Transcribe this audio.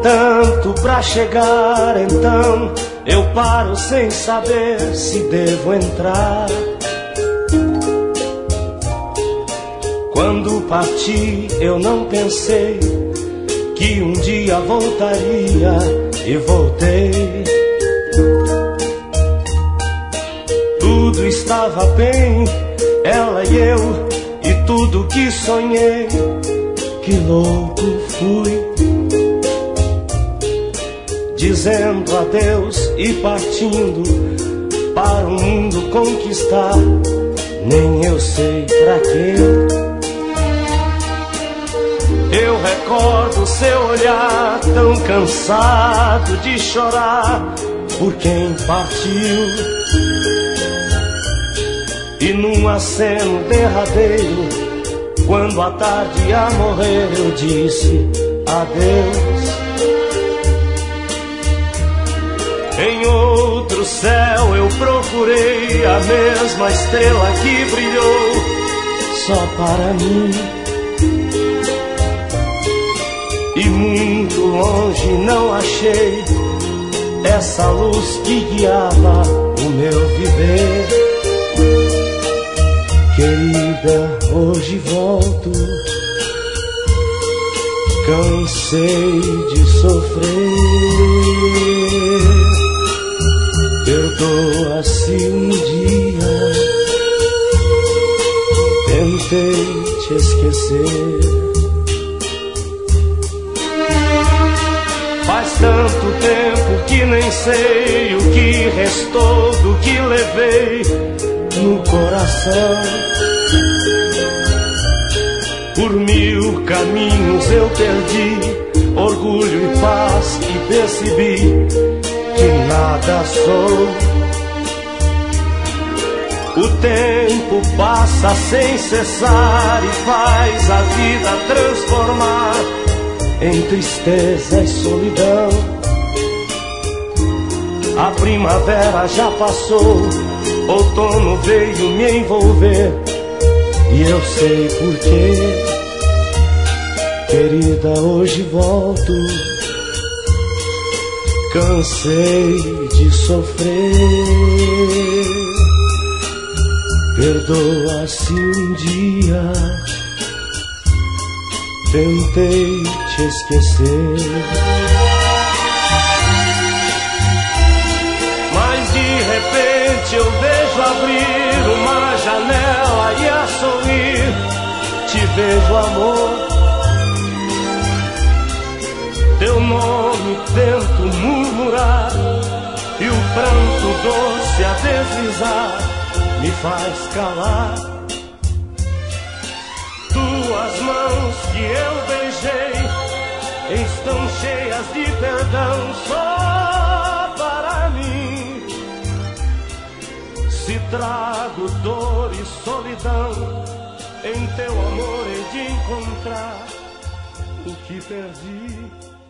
tanto pra chegar, então eu paro sem saber se devo entrar. Quando parti eu não pensei que um dia voltaria, e voltei. Tudo estava bem, ela e eu, e tudo que sonhei. Que louco fui, dizendo adeus e partindo para o mundo conquistar. Nem eu sei pra quê. Eu recordo seu olhar tão cansado de chorar por quem partiu. E num aceno derradeiro, quando a tarde ia morrer, eu disse adeus. Em outro céu eu procurei a mesma estrela que brilhou só para mim. E muito longe não achei essa luz que guiava o meu viver. Querida, hoje volto, cansei de sofrer. Perdoa-se um dia, tentei te esquecer. Faz tanto tempo que nem sei o que restou do que levei no coração. Por 1000 caminhos eu perdi orgulho e paz e percebi que nada sou. O tempo passa sem cessar e faz a vida transformar em tristeza e solidão. A primavera já passou, outono veio me envolver, e eu sei porquê. Querida, hoje volto, cansei de sofrer. Perdoa-se um dia, tentei te esquecer. Mas de repente eu vejo abrir uma janela e a sorrir te vejo, amor. Teu nome tento murmurar e o pranto doce a deslizar me faz calar. Tuas mãos que eu beijei estão cheias de perdão só para mim. Se trago dor e solidão, em teu amor hei de encontrar o que perdi.